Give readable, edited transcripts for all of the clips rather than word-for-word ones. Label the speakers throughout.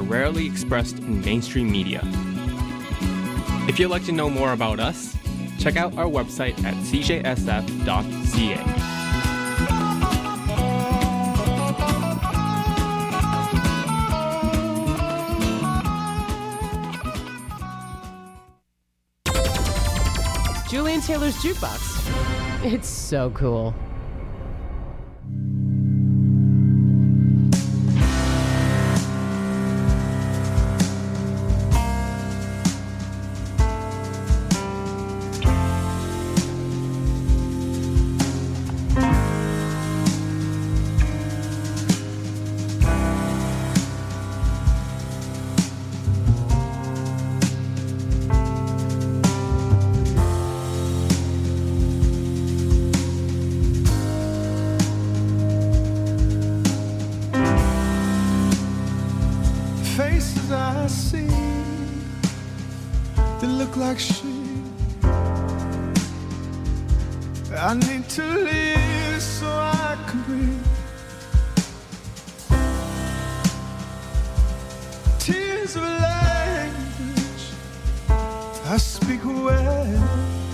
Speaker 1: rarely expressed in mainstream media. If you'd like to know more about us, check out our website at cjsf.ca.
Speaker 2: Julian Taylor's Jukebox. It's so cool.
Speaker 3: Faces I see, they look like sheep. I need to live so I can breathe. Tears of language I speak well,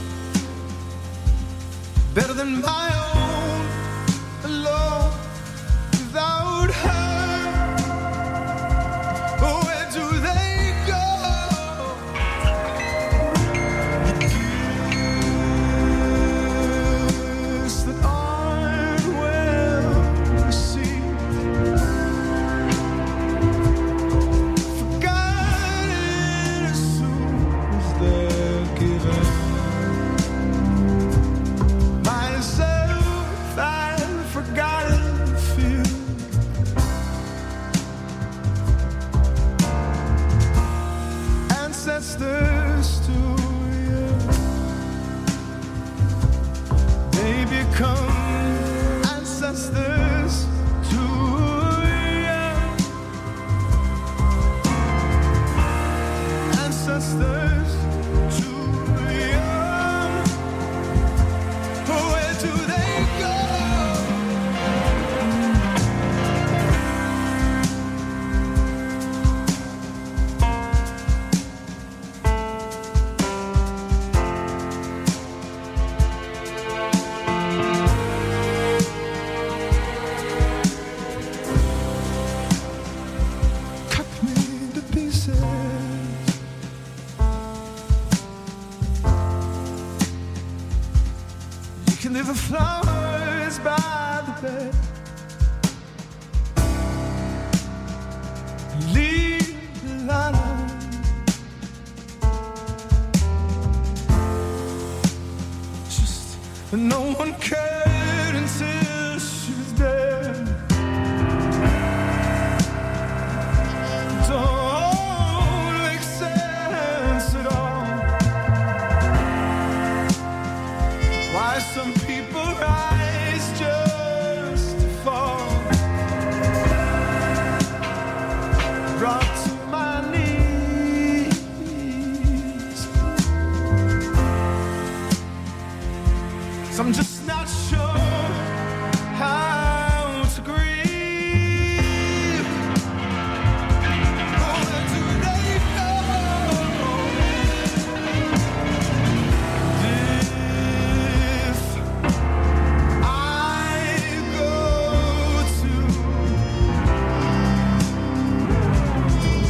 Speaker 3: better than my own, alone, without her. Leave the flowers by the bed, leave the light on. Just no one cared until she was dead. Don't make sense at all. Why some people rise just to fall, brought to my knees. So I'm just not sure how to grieve. Where do they go? If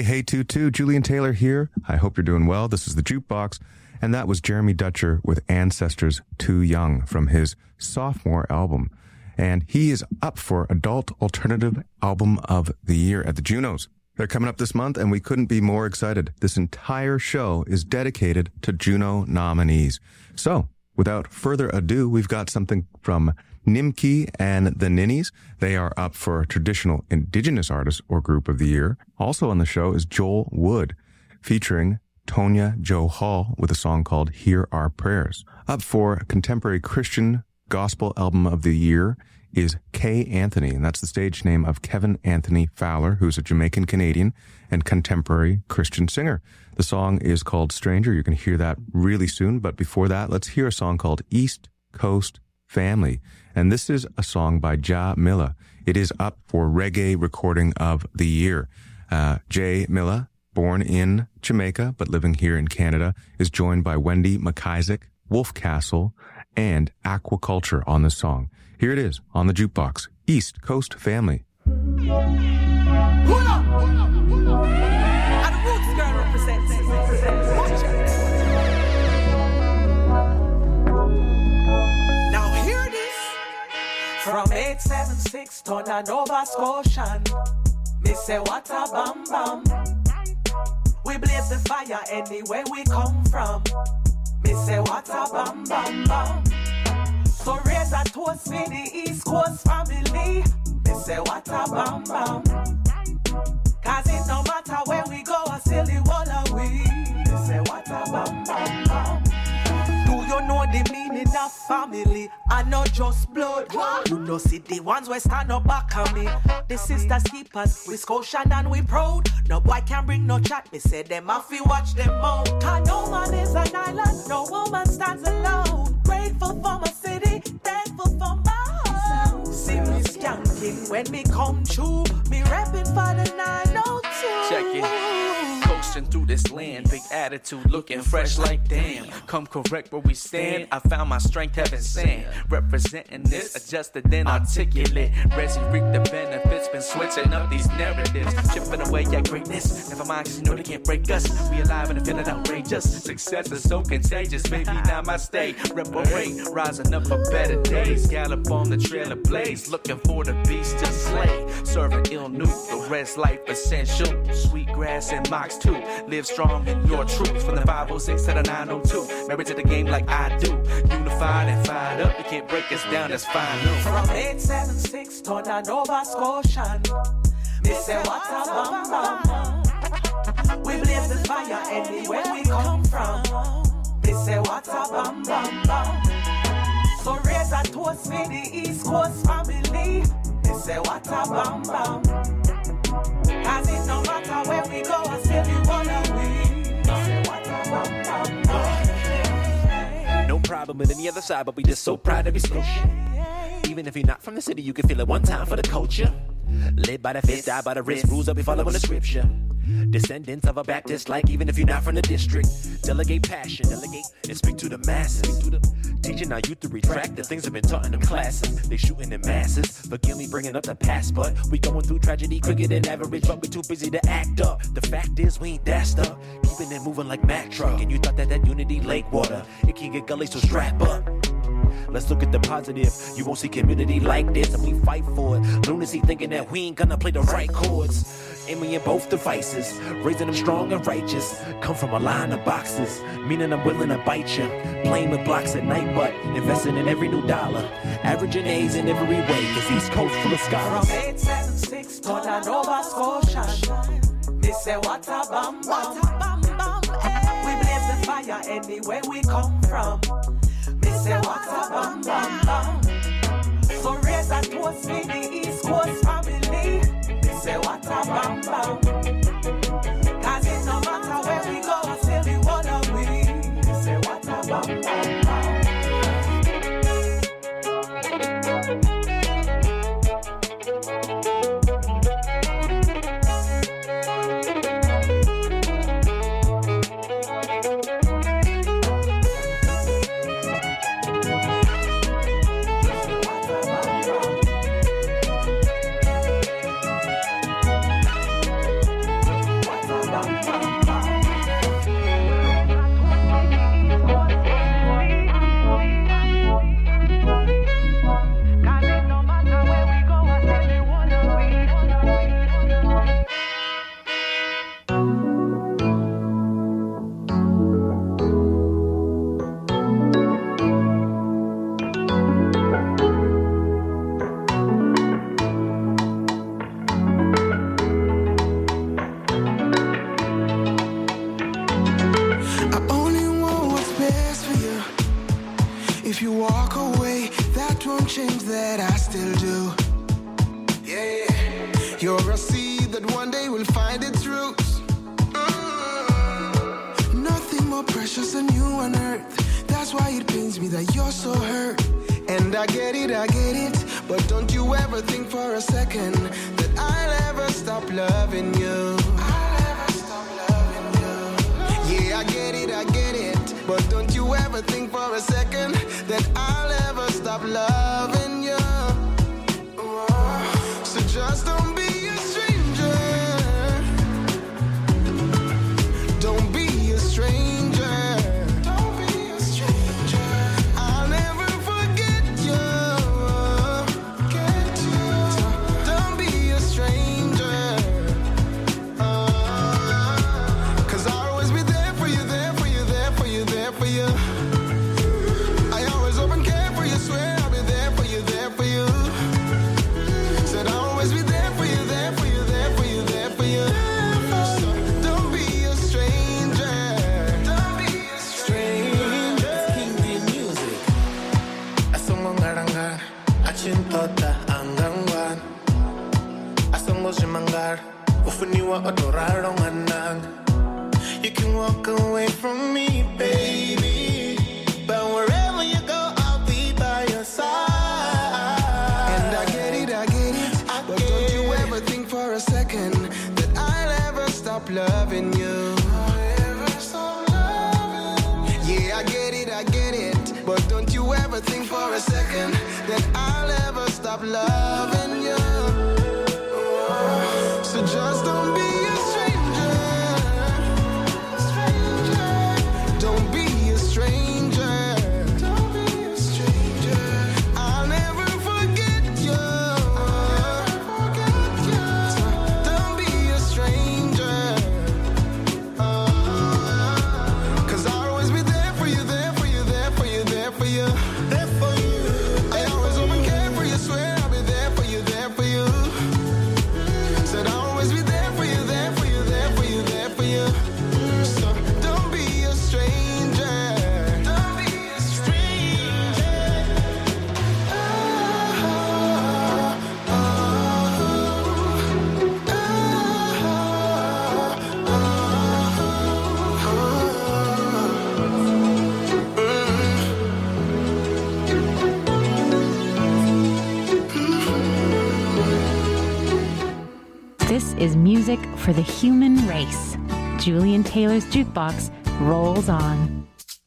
Speaker 4: Hey, Tutu, Julian Taylor here. I hope you're doing well. This is the Jukebox, and that was Jeremy Dutcher with Ancestors Too Young from his sophomore album. And he is up for Adult Alternative Album of the Year at the Junos. They're coming up this month, and we couldn't be more excited. This entire show is dedicated to Juno nominees. So, without further ado, we've got something from Nimki and the Ninnies. They are up for Traditional Indigenous Artist or Group of the Year. Also on the show is Joel Wood, featuring Tonya Jo Hall with a song called Hear Our Prayers. Up for Contemporary Christian Gospel Album of the Year is Kay Anthony, and that's the stage name of Kevin Anthony Fowler, who's a Jamaican-Canadian and contemporary Christian singer. The song is called Stranger. You're going to hear that really soon, but before that, let's hear a song called East Coast Family. And this is a song by Ja Milla. It is up for Reggae Recording of the Year. Jay Milla, born in Jamaica but living here in Canada, is joined by Wendy McIsaac, Wolf Castle, and Aquaculture on the song. Here it is on the Jukebox, East Coast Family.
Speaker 5: From 876 to Nova Scotian, me say what a bam bam. We blaze the fire anywhere we come from. Me say what a bam bam bam. So raise a toast for the East Coast family. Me say what a bam bam. Cause it no matter where we go, I still the one of we. Me say what a bam bam bam. Do you know the meaning of family? I know just blood. You know see the ones where stand up back on me. The sisters keep us, we Scotian and we proud. No boy can bring no chat, me say them off we watch them out. Cause no man is an island, no woman stands alone. Grateful for my city, thankful for my home. See me skanking when me come true. Me rapping for the 902.
Speaker 6: Check it. Coasting through this land, big attitude, looking fresh like damn. Come correct where we stand. I found my strength, heaven sand. Representing this, adjusted then articulate. Resi reap the benefits, been switching up these narratives. Chipping away at greatness. Never mind, cause you know they can't break us. We alive and feeling outrageous. Success is so contagious. Maybe now my stay. Reparate, rising up for better days. Gallop on the trail of blaze. Looking for the beast to slay. Serving ill nuke, the rest life essential. Sweet grass and mocks too. Live strong in your truth. From the 506 to the 902. Married to the game like I do. Unified and fired up. You can't break us down, that's fine.
Speaker 5: From 876 to Nova Scotian. Me say what a bam bam. We blaze the fire anywhere we come from. Me say what a bam bam bam. So raise a toast for the East Coast family. Me say what a bam bam. Cause it no matter where we go, I still be one of we. Me say what a bam bam bam.
Speaker 6: No problem with any other side, but we just so proud to be Scotian. Even if you're not from the city, you can feel it one time for the culture. Live by the fist, die by the wrist, rules that we follow in the scripture. Descendants of a Baptist, like even if you're not from the district. Delegate passion, delegate and speak to the masses. Teaching our youth to retract the things have been taught in them classes. They shooting in masses, forgive me bringing up the past, but we going through tragedy quicker than average, but we too busy to act up. The fact is we ain't that stuck, keeping it moving like Mack truck. And you thought that unity lake water, it can get gully, so strap up. Let's look at the positive. You won't see community like this, and we fight for it. Lunacy thinking that we ain't gonna play the right chords. Aiming in both devices, raising them strong and righteous. Come from a line of boxes, meaning I'm willing to bite you. Playing with blocks at night, but investing in every new dollar. Averaging A's in every way, cause East Coast full of scholars.
Speaker 5: From 876 to Nova Scotian. Me say what a bam bam. We blaze the fire anywhere we come from. Me say what a bam bam bam. So raise a toast for the East Coast family. Me say what a bam bam. Cause it no matter where we go, I still be one of we. Me say what a bam bam bam.
Speaker 3: if you walk away, that won't change that I still do. Yeah, you're a seed that one day will find its roots. Nothing more precious than you on earth. That's why it pains me that you're so hurt. And I get it, but don't you ever think for a second that I'll ever stop loving you. I'll ever stop loving you. Yeah, I get it, but don't you ever think for a second that I'll ever stop loving you. So just don't be a stranger. Don't be a stranger. Don't be a stranger. I'll never forget you. Get you. So don't be a stranger. 'Cause I'll always be there for you, there for you, there for you, there for you. I always hope and care for you, swear I'll be there for you, there for you. Said I'll always be there for you, there for you, there for you, there for you. So don't be a stranger. Don't be a stranger.
Speaker 7: King D Music. Asongo ngarangar, achintota angangwan. Asongo shimangar, ufuniwa otoraro manang. You can walk away from me, baby, but wherever you go, I'll be by your side.
Speaker 3: And I get it, but don't you ever think for a second that I'll ever stop loving you. Yeah, I get it, but don't you ever think for a second that I'll ever stop loving you. So just don't be a stranger. Don't be a stranger. Don't be a stranger. I'll never forget you. So don't be a stranger. 'Cause I'll always be there for you, there for you, there for you, there for you.
Speaker 7: There for you.
Speaker 3: I always hope and care for you, swear I'll be there for you, there for you. Said I'll always be there for you, there for you, there for you, there for you. So don't be a stranger. Don't be a stranger.
Speaker 8: This is music for the human race. Julian Taylor's Jukebox rolls on.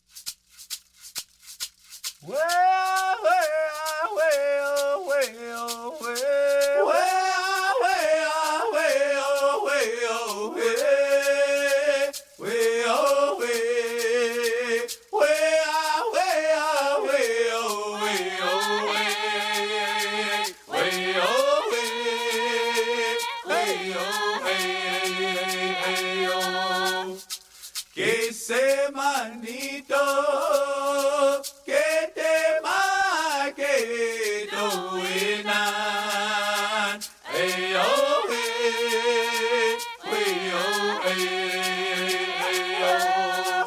Speaker 3: Que ese manito que te ma que doinan hey oh hey oh hey oh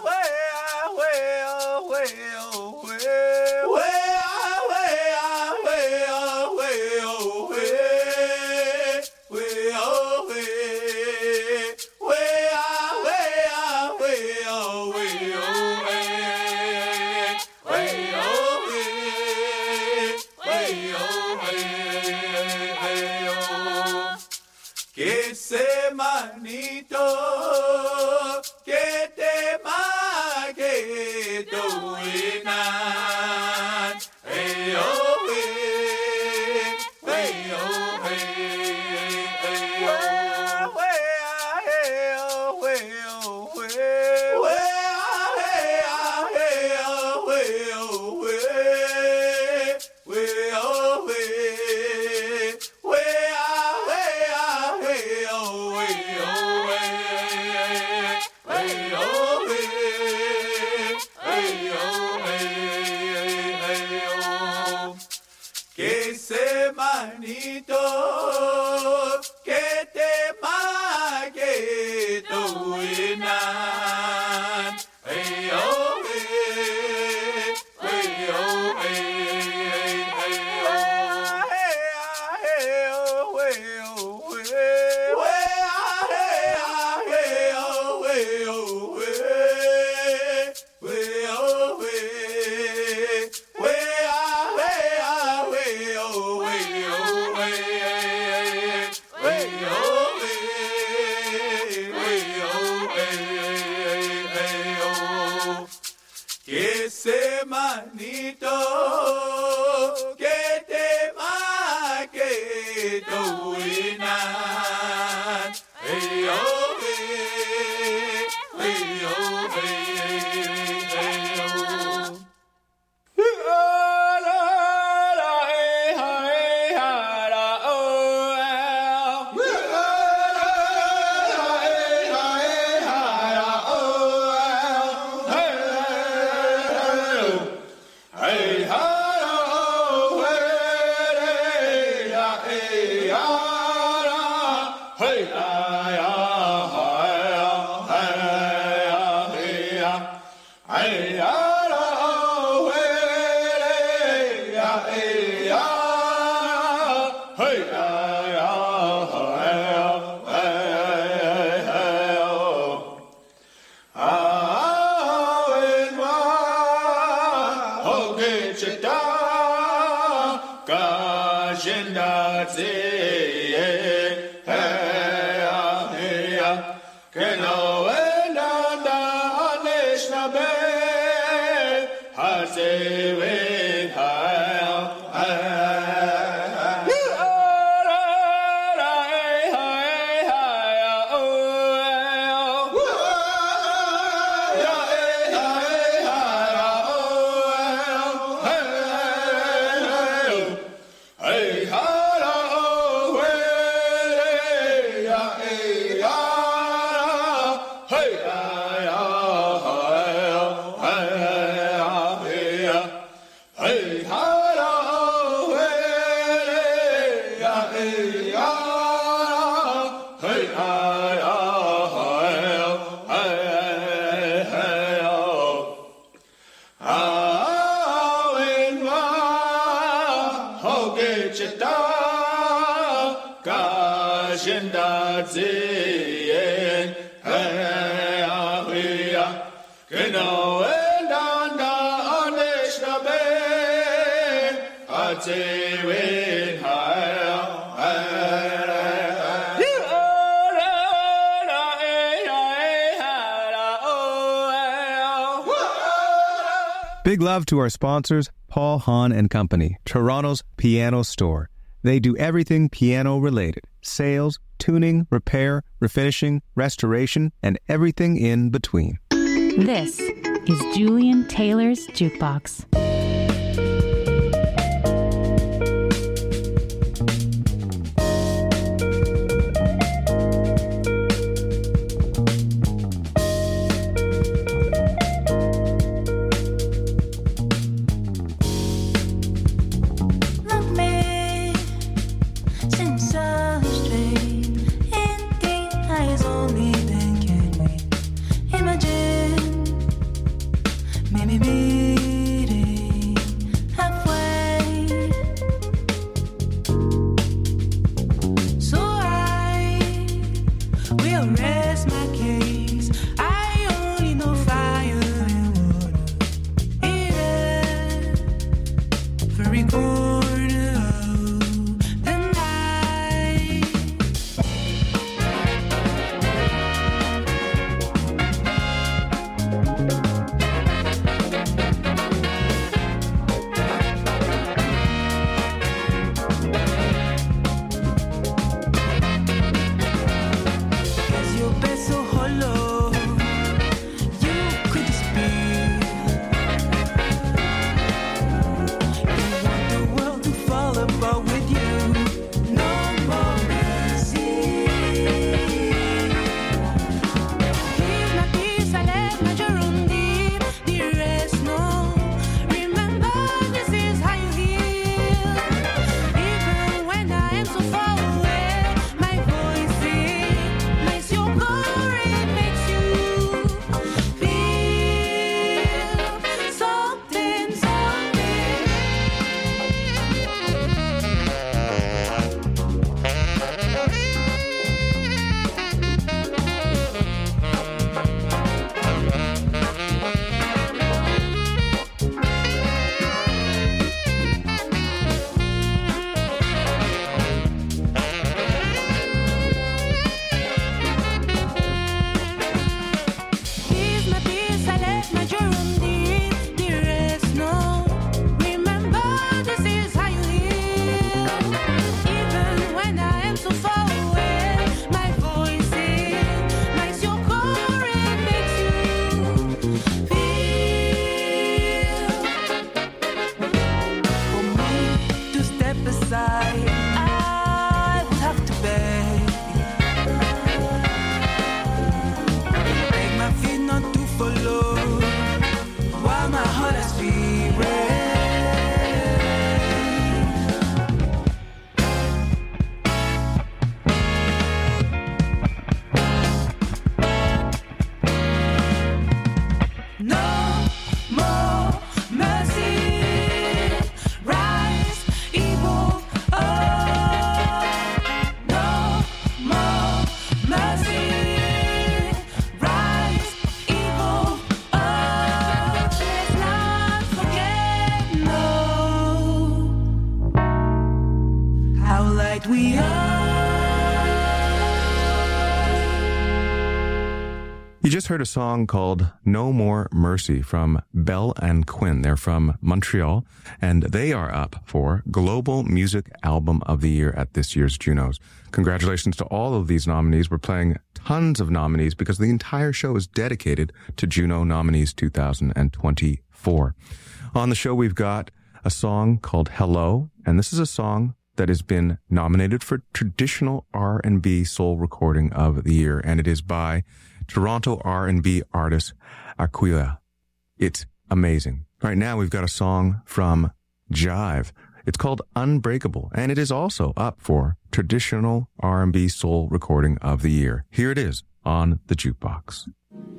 Speaker 3: que ese manito que te ma que doinan hey oh hey oh que ese manito que te ma que doinan hey oh hey oh
Speaker 9: manito, que te ma que doinan. Hey oh hey, hey oh hey, hey oh.
Speaker 4: Big love to our sponsors, Paul Hahn and Company, Toronto's piano store. They do everything piano related: sales, tuning, repair, refinishing, restoration, and everything in between.
Speaker 8: This is Julian Taylor's Jukebox.
Speaker 5: follow. While my heart has free reign.
Speaker 4: You just heard a song called No More Mercy from Bell and Quinn. They're from Montreal, and they are up for Global Music Album of the Year at this year's Junos. Congratulations to all of these nominees. We're playing tons of nominees because the entire show is dedicated to Juno nominees 2024. On the show, we've got a song called Hello, and this is a song that has been nominated for Traditional R&B Soul Recording of the Year, and it is by Toronto R&B artist Aquila. It's amazing. Right now, we've got a song from Jive. It's called Unbreakable, and it is also up for Traditional R&B Soul Recording of the Year. Here it is on the Jukebox.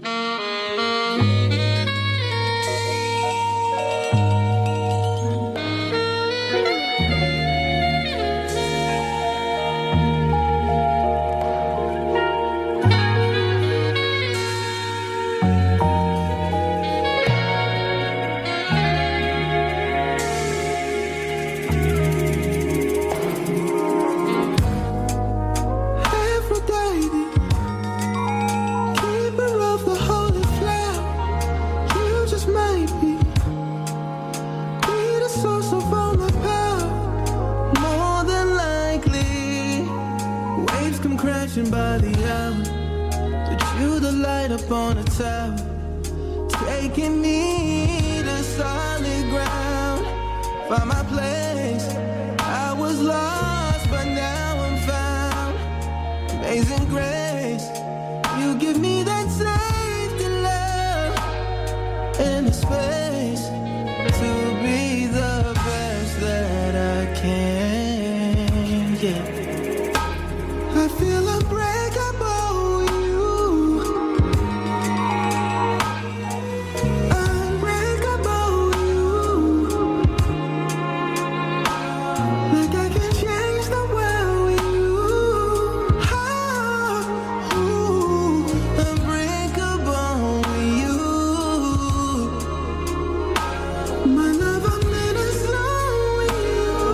Speaker 5: By the hour, but you the light up on the tower, taking me to solid ground. Find my place, I was lost, but now I'm found. Amazing grace, you give me that safety, love, and the space to be the best that I can. Yeah. I feel unbreakable with you. Unbreakable with you. Like I can change the world with you. Oh, unbreakable with you. My love, I'm in a zone with you.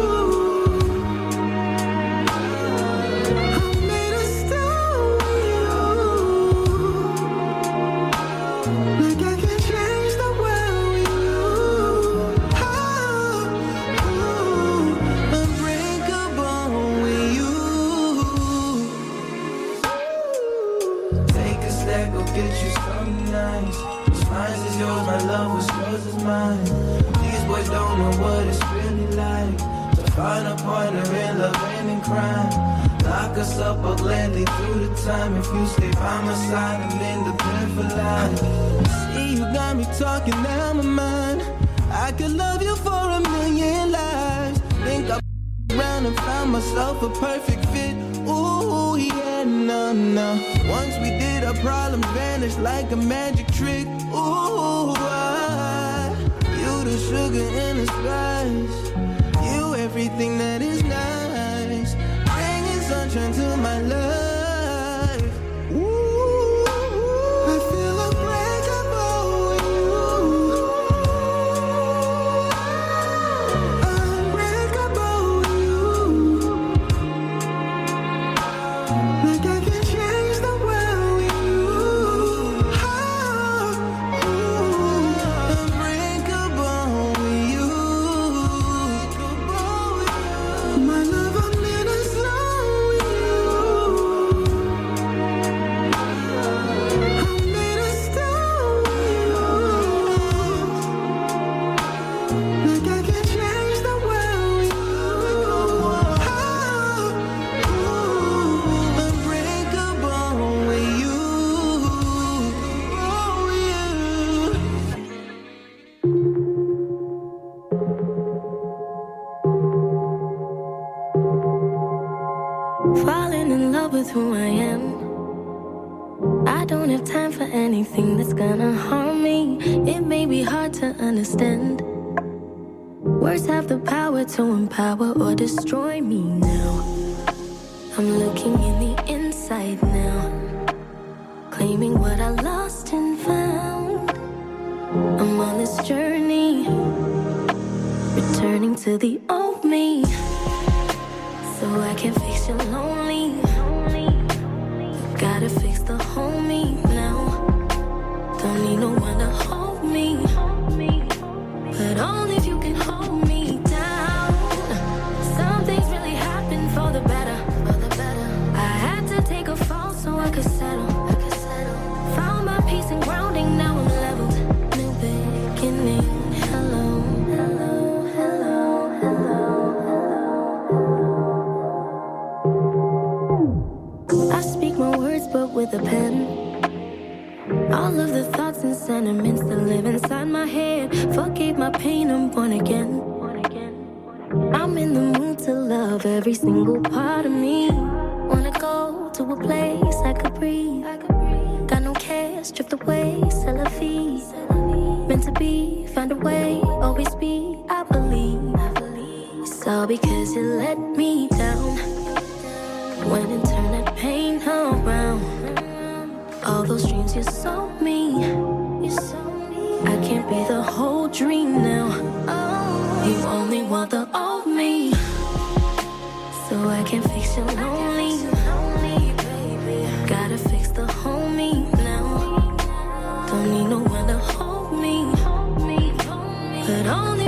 Speaker 5: Find a partner in love and in crime. Lock us up or gladly through the time. If you stay by my side, I'm independent for life. See, you got me talking out my mind. I could love you for a million lives. Think I around and found myself a perfect fit. Ooh, yeah, no. Once we did, our problems vanished like a magic trick. Ooh, you the sugar and the spice. Everything that is nice, bringing sunshine to my life. Ooh, I feel unbreakable with you. Unbreakable with you. Like I can change the world with you. Oh,
Speaker 10: have time for anything that's gonna harm me. It may be hard to understand. Words have the power to empower or destroy me now. I'm looking in the inside now, claiming what I lost and found. I'm on this journey, returning to the old me, so I can fix your lonely. Gotta fix the whole me now. Don't need no one to hold me, but only if you can hold me down. Some things really happen for the better. I had to take a fall so I could settle. Found my peace and grounding, now I'm leveled. New beginning, hello, hello, hello, hello. I speak my words but with a pen. All of the thoughts and sentiments that live inside my head. Forgave my pain, I'm born again. I'm in the mood to love every single part of me. Wanna go to a place I could breathe. Got no cares, stripped away, c'est la vie. Meant to be, find a way, always be, I believe. It's all because you let me down. Went and turned that pain around. All those dreams you sold me, I can't be the whole dream now. You only want the old me, so I can fix your lonely. Gotta fix the whole me now. Don't need no one to hold me, but only